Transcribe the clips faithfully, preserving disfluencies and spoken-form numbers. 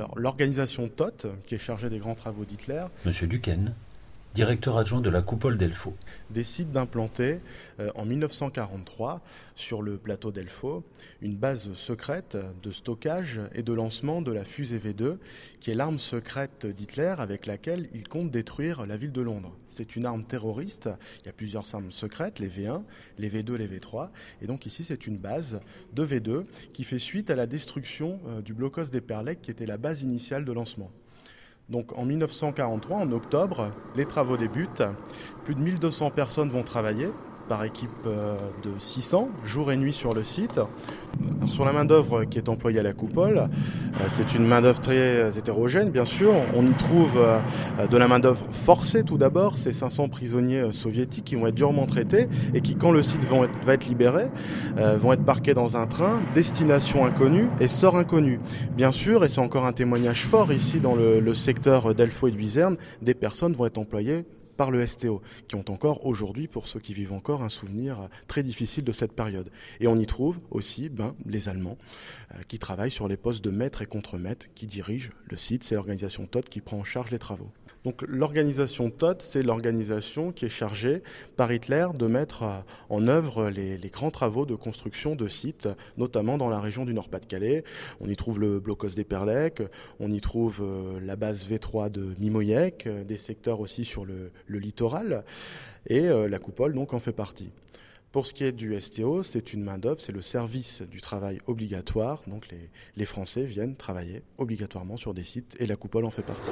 Alors, l'organisation T O T, qui est chargée des grands travaux d'Hitler, Monsieur Duquesne, directeur adjoint de la coupole d'Elfaux, décide d'implanter euh, en mille neuf cent quarante-trois sur le plateau d'Elfaux une base secrète de stockage et de lancement de la fusée V deux, qui est l'arme secrète d'Hitler avec laquelle il compte détruire la ville de Londres. C'est une arme terroriste, il y a plusieurs armes secrètes, les V un, les V deux, les V trois, et donc ici c'est une base de V deux qui fait suite à la destruction euh, du blocos d'Eperlec qui était la base initiale de lancement. Donc en mille neuf cent quarante-trois, en octobre, les travaux débutent. Plus de mille deux cents personnes vont travailler par équipe de six cents, jour et nuit sur le site. Sur la main-d'œuvre qui est employée à la coupole, c'est une main-d'œuvre très hétérogène, bien sûr. On y trouve de la main-d'œuvre forcée tout d'abord, ces cinq cents prisonniers soviétiques qui vont être durement traités et qui, quand le site va être, va être libéré, vont être parqués dans un train, destination inconnue et sort inconnu. Bien sûr, et c'est encore un témoignage fort ici dans le, le secteur d'Elfaux et de Luzerne, des personnes vont être employées par le S T O, qui ont encore aujourd'hui, pour ceux qui vivent encore, un souvenir très difficile de cette période. Et on y trouve aussi ben, les Allemands euh, qui travaillent sur les postes de maître et contre-maître, qui dirigent le site. C'est l'organisation T O T qui prend en charge les travaux. Donc l'organisation T O T, c'est l'organisation qui est chargée par Hitler de mettre en œuvre les, les grands travaux de construction de sites, notamment dans la région du Nord-Pas-de-Calais. On y trouve le blocos d'Eperlec, on y trouve euh, la base V trois de Mimoyec, euh, des secteurs aussi sur le, le littoral, et euh, la coupole donc en fait partie. Pour ce qui est du S T O, c'est une main-d'œuvre, c'est le service du travail obligatoire, donc les, les Français viennent travailler obligatoirement sur des sites et la coupole en fait partie.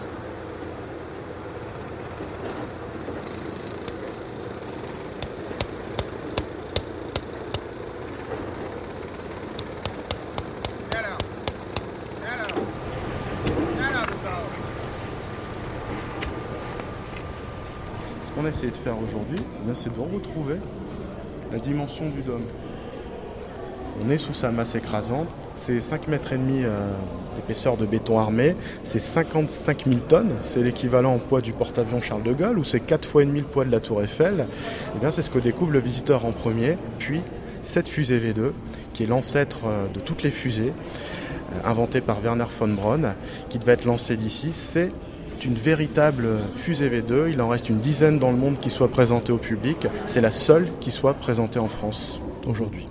Ce qu'on a essayé de faire aujourd'hui, c'est de retrouver la dimension du dôme. On est sous sa masse écrasante, c'est cinq mètres et demi euh, d'épaisseur de béton armé, c'est cinquante-cinq mille tonnes, c'est l'équivalent en poids du porte-avions Charles de Gaulle, ou c'est quatre fois et demi le poids de la tour Eiffel. Et bien c'est ce que découvre le visiteur en premier, puis cette fusée V deux, qui est l'ancêtre de toutes les fusées, euh, inventée par Werner von Braun, qui devait être lancée d'ici. C'est une véritable fusée V deux, il en reste une dizaine dans le monde qui soit présentée au public, c'est la seule qui soit présentée en France aujourd'hui.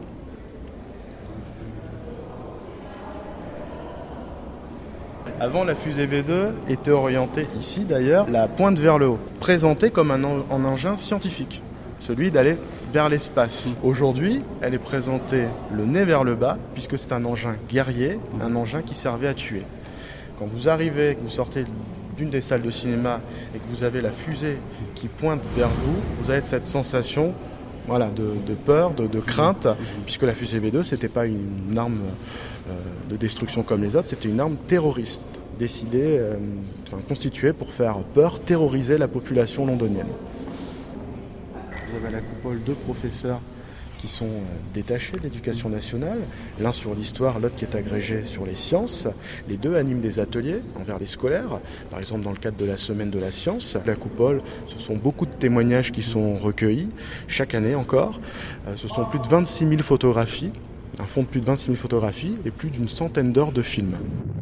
Avant, la fusée V deux était orientée ici d'ailleurs, la pointe vers le haut, présentée comme un, en- un engin scientifique, celui d'aller vers l'espace. Aujourd'hui, elle est présentée le nez vers le bas, puisque c'est un engin guerrier, un engin qui servait à tuer. Quand vous arrivez, que vous sortez d'une des salles de cinéma et que vous avez la fusée qui pointe vers vous, vous avez cette sensation voilà, de, de peur, de, de crainte, puisque la fusée V deux, c'était pas une arme euh, de destruction comme les autres, c'était une arme terroriste, décidée, euh, enfin, constituée pour faire peur, terroriser la population londonienne. Vous avez à la coupole deux professeurs qui sont euh, détachés d'éducation nationale, l'un sur l'histoire, l'autre qui est agrégé sur les sciences. Les deux animent des ateliers envers les scolaires, par exemple dans le cadre de la semaine de la science. La coupole, ce sont beaucoup de témoignages qui sont recueillis, chaque année encore. Euh, ce sont plus de vingt-six mille photographies, un fonds de plus de vingt-six mille photographies et plus d'une centaine d'heures de films.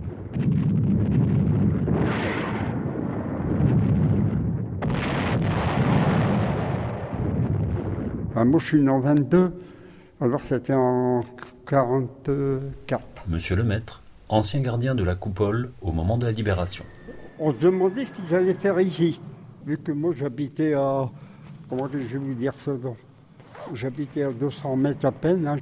Ah, moi, je suis né en vingt-deux, alors c'était en quarante-quatre. Monsieur le maître, ancien gardien de la coupole au moment de la libération. On se demandait ce qu'ils allaient faire ici, vu que moi, j'habitais à... Comment je vais vous dire ça donc J'habitais à deux cents mètres à peine, hein.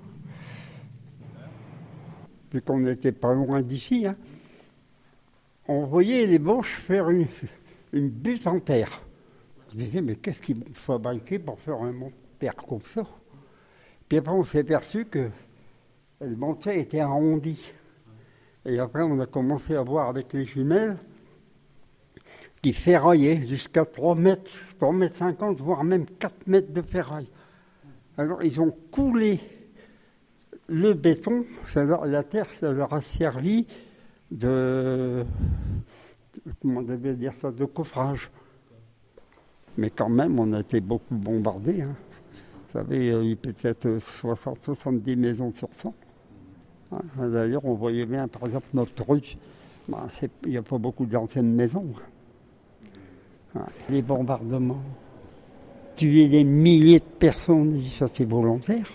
Vu qu'on n'était pas loin d'ici. Hein. On voyait les Boches faire une, une butte en terre. Je disais, mais qu'est-ce qu'ils vont fabriquer pour faire un monte terre comme ça? Puis après, on s'est aperçu que le monte était arrondi. Et après, on a commencé à voir avec les jumelles qui ferraillaient jusqu'à trois mètres, trois mètres cinquante, voire même quatre mètres de ferraille. Alors, ils ont coulé le béton, ça leur, la terre, ça leur a servi de, comment on devait dire ça, de coffrage. Mais quand même, on a été beaucoup bombardés. Hein. Vous savez, il y a eu peut-être soixante à soixante-dix maisons sur cent. Hein. D'ailleurs, on voyait bien, par exemple, notre rue, Ben, il n'y a pas beaucoup d'anciennes maisons. Ouais. Les bombardements, tuer des milliers de personnes, ça c'est volontaire.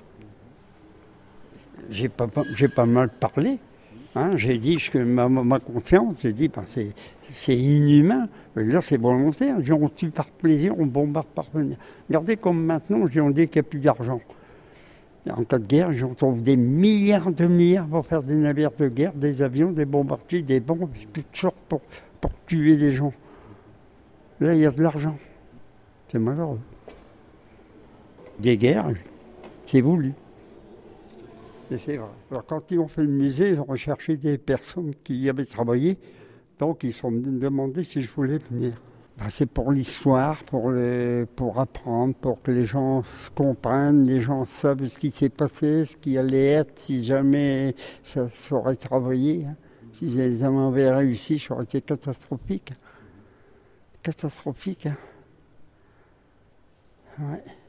J'ai pas, j'ai pas mal parlé. Hein, j'ai dit que ma, ma conscience, j'ai dit ben, c'est, c'est inhumain. Là, c'est volontaire. On tue par plaisir, on bombarde par plaisir. Regardez comme maintenant, on dit qu'il n'y a plus d'argent. En cas de guerre, on trouve des milliards de milliards pour faire des navires de guerre, des avions, des bombardiers, des bombes, toutes sortes pour, pour tuer des gens. Là, il y a de l'argent. C'est malheureux. Des guerres, c'est voulu. Et c'est vrai. Alors, quand ils ont fait le musée, ils ont recherché des personnes qui y avaient travaillé. Donc, ils se sont demandé si je voulais venir. Ben, c'est pour l'histoire, pour, les, pour apprendre, pour que les gens se comprennent, les gens savent ce qui s'est passé, ce qui allait être, si jamais ça saurait travailler. Hein. Si les hommes avaient réussi, ça aurait été catastrophique. Catastrophique. Hein. Ouais.